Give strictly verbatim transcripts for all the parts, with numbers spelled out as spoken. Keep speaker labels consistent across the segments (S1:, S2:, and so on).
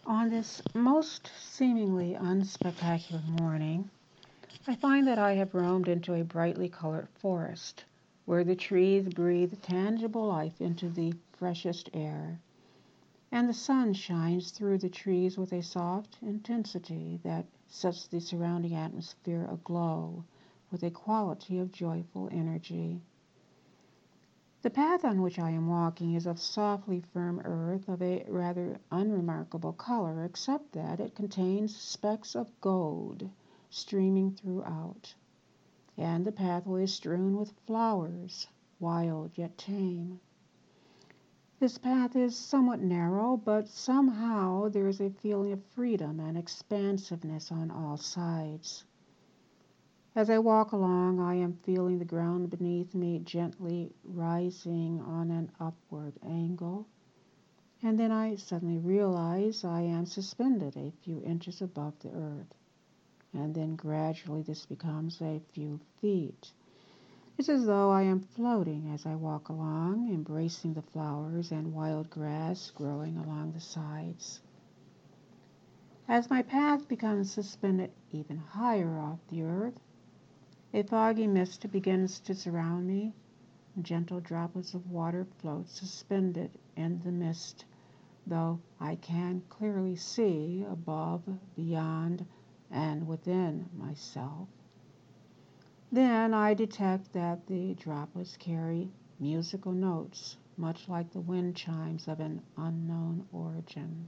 S1: On this most seemingly unspectacular morning, I find that I have roamed into a brightly colored forest, where the trees breathe tangible life into the freshest air, and the sun shines through the trees with a soft intensity that sets the surrounding atmosphere aglow with a quality of joyful energy. The path on which I am walking is of softly firm earth of a rather unremarkable color, except that it contains specks of gold streaming throughout, and the pathway is strewn with flowers, wild yet tame. This path is somewhat narrow, but somehow there is a feeling of freedom and expansiveness on all sides. As I walk along, I am feeling the ground beneath me gently rising on an upward angle, and then I suddenly realize I am suspended a few inches above the earth, and then gradually this becomes a few feet. It's as though I am floating as I walk along, embracing the flowers and wild grass growing along the sides. As my path becomes suspended even higher off the earth, a foggy mist begins to surround me. Gentle droplets of water float suspended in the mist, though I can clearly see above, beyond, and within myself. Then I detect that the droplets carry musical notes, much like the wind chimes of an unknown origin.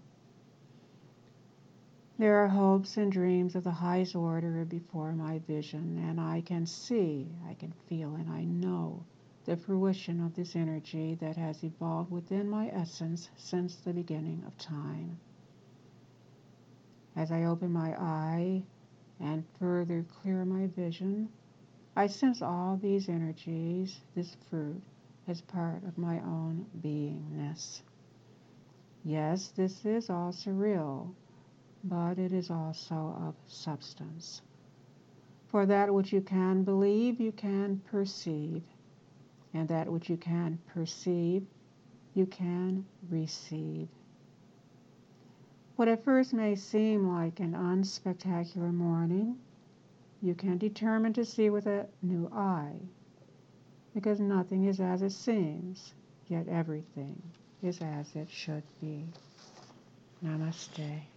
S1: There are hopes and dreams of the highest order before my vision, and I can see, I can feel, and I know the fruition of this energy that has evolved within my essence since the beginning of time. As I open my eye and further clear my vision, I sense all these energies, this fruit, as part of my own beingness. Yes, this is all surreal, but it is also of substance. For that which you can believe, you can perceive, and that which you can perceive, you can receive. What at first may seem like an unspectacular morning, you can determine to see with a new eye, because nothing is as it seems, yet everything is as it should be. Namaste.